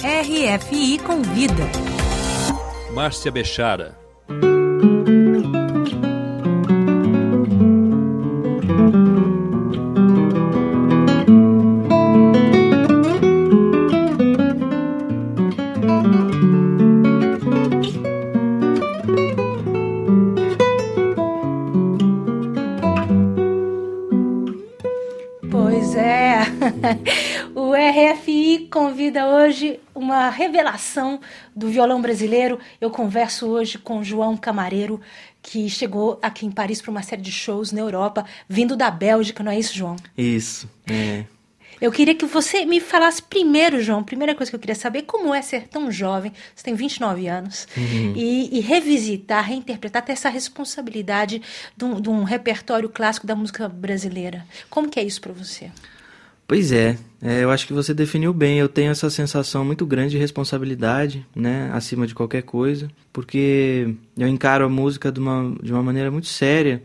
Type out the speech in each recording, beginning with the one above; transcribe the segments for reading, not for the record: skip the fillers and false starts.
RFI Convida. Márcia Bechara. Pois é, o RFI convida hoje uma revelação do violão brasileiro. Eu converso hoje com João Camareiro, que chegou aqui em Paris para uma série de shows na Europa, vindo da Bélgica, não é isso, João? Isso, é. Eu queria que você me falasse primeiro, João, a primeira coisa que eu queria saber, como é ser tão jovem, você tem 29 anos, e revisitar, reinterpretar, ter essa responsabilidade de um repertório clássico da música brasileira. Como que é isso para você? Pois é, eu acho que você definiu bem. Eu tenho essa sensação muito grande de responsabilidade, né, acima de qualquer coisa, porque eu encaro a música de uma maneira muito séria,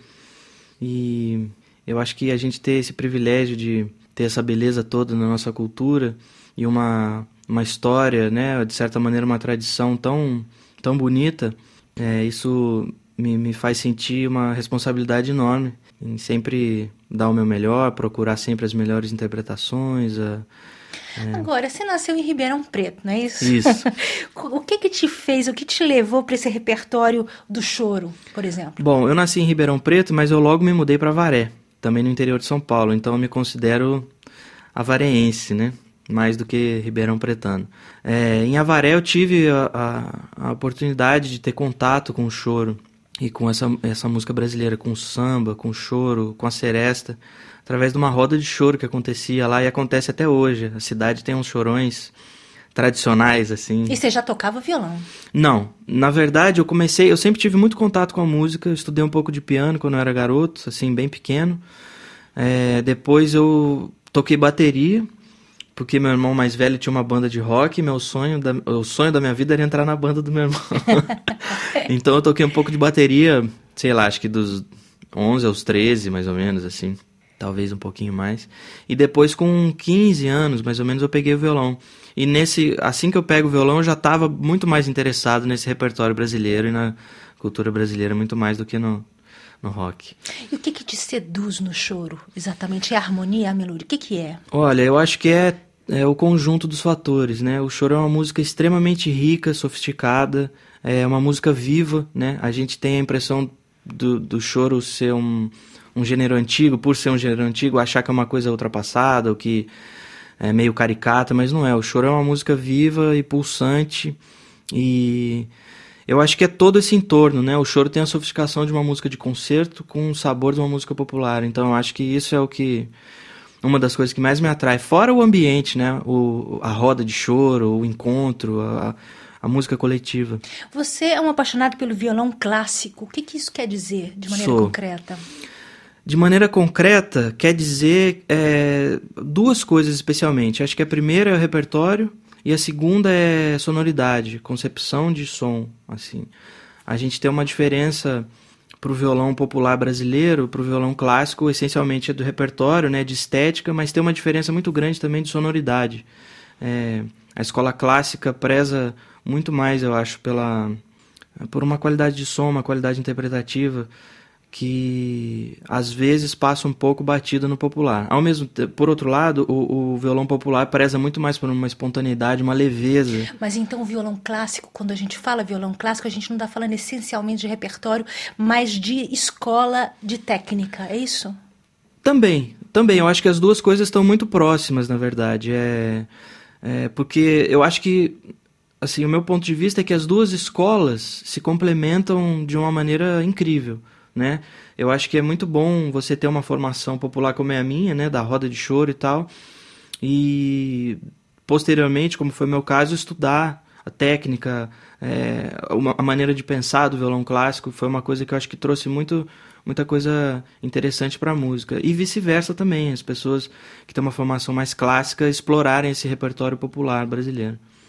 e eu acho que a gente ter esse privilégio de ter essa beleza toda na nossa cultura e uma história, né, de certa maneira uma tradição tão bonita, isso me faz sentir uma responsabilidade enorme em sempre dar o meu melhor, procurar sempre as melhores interpretações. Agora, você nasceu em Ribeirão Preto, não é isso? Isso. O que te fez, o que te levou para esse repertório do choro, por exemplo? Bom, eu nasci em Ribeirão Preto, mas eu logo me mudei para Avaré, também no interior de São Paulo, então eu me considero avareense, né? Mais do que ribeirão pretano. Em Avaré eu tive a oportunidade de ter contato com o choro e com essa música brasileira, com o samba, com o choro, com a seresta, através de uma roda de choro que acontecia lá e acontece até hoje. A cidade tem uns chorões tradicionais, assim. E você já tocava violão? Não, na verdade eu sempre tive muito contato com a música, eu estudei um pouco de piano quando eu era garoto, assim, bem pequeno. Depois eu toquei bateria, porque meu irmão mais velho tinha uma banda de rock, e o sonho da minha vida era entrar na banda do meu irmão. Então eu toquei um pouco de bateria, sei lá, acho que dos 11 aos 13, mais ou menos, assim, talvez um pouquinho mais. E depois com 15 anos, mais ou menos, eu peguei o violão. E assim que eu pego o violão, eu já estava muito mais interessado nesse repertório brasileiro e na cultura brasileira, muito mais do que no rock. E o que te seduz no choro, exatamente? É a harmonia, a melodia? O que é? Olha, eu acho que é o conjunto dos fatores, né? O choro é uma música extremamente rica, sofisticada, é uma música viva, né? A gente tem a impressão do choro ser um gênero antigo, por ser um gênero antigo, achar que é uma coisa ultrapassada, ou que é meio caricata, mas não é. O choro é uma música viva e pulsante, e eu acho que é todo esse entorno, né? O choro tem a sofisticação de uma música de concerto com o sabor de uma música popular. Então eu acho que isso é uma das coisas que mais me atrai. Fora o ambiente, né? A roda de choro, o encontro, a música coletiva. Você é um apaixonado pelo violão clássico. O que isso quer dizer de maneira concreta? De maneira concreta, quer dizer duas coisas especialmente. Acho que a primeira é o repertório, e a segunda é sonoridade, concepção de som, assim. A gente tem uma diferença para o violão popular brasileiro, para o violão clássico, essencialmente é do repertório, né, de estética, mas tem uma diferença muito grande também de sonoridade. A escola clássica preza muito mais, eu acho, por uma qualidade de som, uma qualidade interpretativa, que às vezes passa um pouco batida no popular. Por outro lado, o violão popular preza muito mais por uma espontaneidade, uma leveza. Mas então o violão clássico, quando a gente fala violão clássico, a gente não está falando essencialmente de repertório, mas de escola, de técnica, é isso? Também. Eu acho que as duas coisas estão muito próximas, na verdade. Porque eu acho que, assim, o meu ponto de vista é que as duas escolas se complementam de uma maneira incrível, né? Eu acho que é muito bom você ter uma formação popular como é a minha, né, da roda de choro e tal, e posteriormente, como foi o meu caso, estudar a técnica, a maneira de pensar do violão clássico. Foi uma coisa que eu acho que trouxe muita coisa interessante para a música, e vice-versa também, as pessoas que têm uma formação mais clássica explorarem esse repertório popular brasileiro.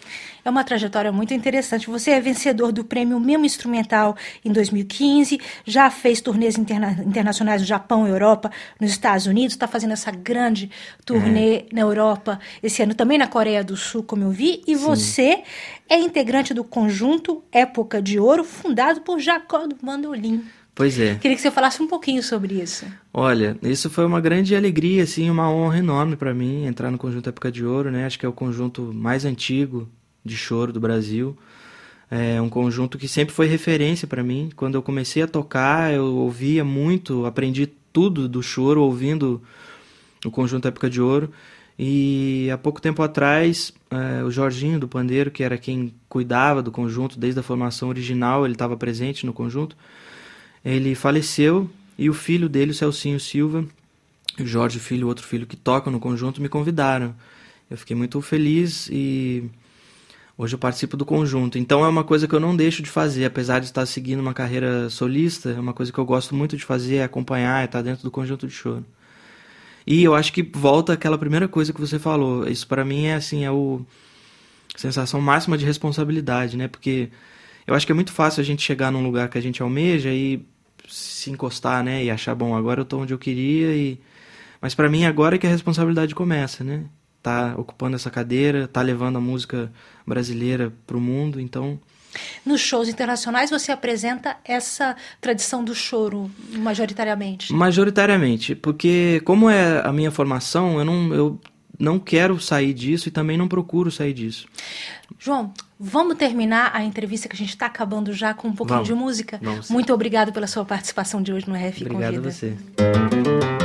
É uma trajetória muito interessante. Você é vencedor do prêmio Memo Instrumental em 2015, já fez turnês internacionais no Japão, Europa, nos Estados Unidos, está fazendo essa grande turnê na Europa, esse ano também na Coreia do Sul, como eu vi, e você é integrante do conjunto Época de Ouro, fundado por Jacó do Bandolim. Pois é. Queria que você falasse um pouquinho sobre isso. Olha, isso foi uma grande alegria, assim, uma honra enorme para mim, entrar no conjunto Época de Ouro, né? Acho que é o conjunto mais antigo de choro do Brasil. É um conjunto que sempre foi referência para mim. Quando eu comecei a tocar, eu ouvia muito, aprendi tudo do choro ouvindo o conjunto Época de Ouro. E há pouco tempo atrás, o Jorginho do Pandeiro, que era quem cuidava do conjunto desde a formação original, ele estava presente no conjunto, ele faleceu e o filho dele, o Celcinho Silva, o Jorge Filho, outro filho que toca no conjunto, me convidaram. Eu fiquei muito feliz e hoje eu participo do conjunto. Então é uma coisa que eu não deixo de fazer, apesar de estar seguindo uma carreira solista, é uma coisa que eu gosto muito de fazer, é acompanhar, é estar dentro do conjunto de choro. E eu acho que volta aquela primeira coisa que você falou. Isso para mim é assim, a sensação máxima de responsabilidade, né? Porque eu acho que é muito fácil a gente chegar num lugar que a gente almeja e se encostar, né? E achar, bom, agora eu tô onde eu queria. Mas para mim agora é que a responsabilidade começa, né? Tá ocupando essa cadeira, tá levando a música brasileira pro mundo, então... Nos shows internacionais você apresenta essa tradição do choro majoritariamente? Majoritariamente, porque como é a minha formação, eu não quero sair disso e também não procuro sair disso. João, vamos terminar a entrevista que a gente está acabando já com um pouquinho de música? Vamos. Muito obrigado pela sua participação de hoje no RF Convida. Obrigado a você.